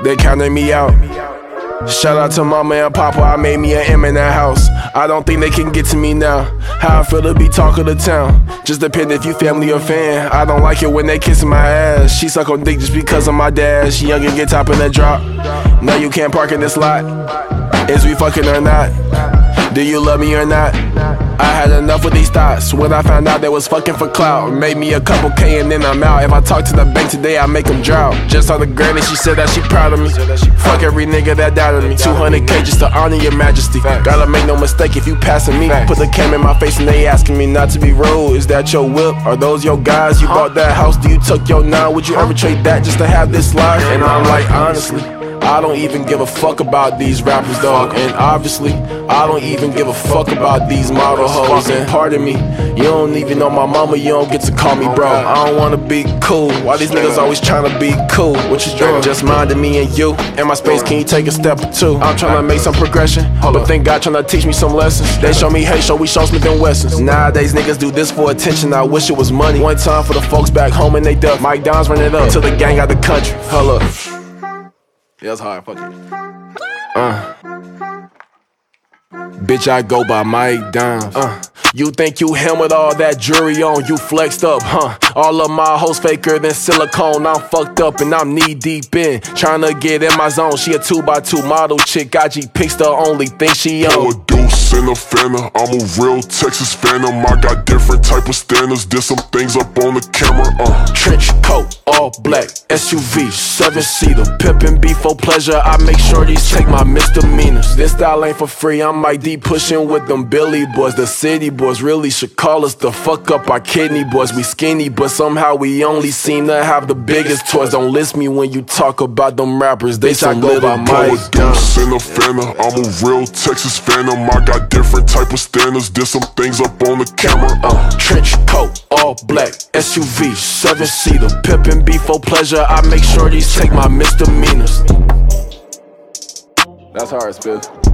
they counting me out. Shout out to mama and papa, I made me an M in that house. I don't think they can get to me now. How I feel to be talk of the town. Just depend if you family or fan. I don't like it when they kissing my ass. She suck on dick just because of my dad. She young and get top in that drop. No, you can't park in this lot. Is we fucking or not? Do you love me or not? I had enough of these thoughts when I found out they was fucking for clout. Made me a couple K and then I'm out. If I talk to the bank today, I make them drought. Just on the granny, she said that she proud of me. Fuck every nigga that doubted me. 200K just to honor your majesty. Gotta make no mistake if you passing me. Put the cam in my face and they asking me not to be rude. Is that your whip? Are those your guys? You bought that house, do you took your 9? Would you ever trade that just to have this life? And I'm like, honestly, I don't even give a fuck about these rappers, dog. And obviously, I don't even give a fuck about these model hoes. And pardon me, you don't even know my mama, you don't get to call me bro. I don't wanna be cool. Why these niggas always tryna be cool? What you doing? Just minding me and you. In my space, can you take a step or two? I'm tryna make some progression, but thank God tryna teach me some lessons. They show me hate, we show Smith and Wessons. Nowadays, niggas do this for attention. I wish it was money. One time for the folks back home and they duck. Mike Downs run it up till the gang out the country. Hold up. Yeah, that's hard, fuck it. Bitch, I go by Mike Downs. You think you him with all that jewelry on, you flexed up, huh? All of my hoes faker than silicone. I'm fucked up and I'm knee deep in, tryna get in my zone. She a 2x2 model chick, IG pics the only thing she on. A deuce and a Fanta, I'm a real Texas Phantom. I got different type of standards, did some things up on the camera. Trench coat, all black, SUV, 7-seater, pimpin' beef for pleasure. I make sure these take my misdemeanors. This style ain't for free, I'm Mike D pushing with them Billy boys. The city boys really should call us the fuck up our kidney boys. We skinny, but somehow we only seem to have the biggest toys. Don't list me when you talk about them rappers, they some little Mike Downs. And a Fanta, I'm a real Texas Phantom. I got different type of standards, did some things up on the camera. Trench coat, all black, SUV, 7-seater, pimpin' beef for pleasure. I make sure these take my misdemeanors. That's hard, Spiff.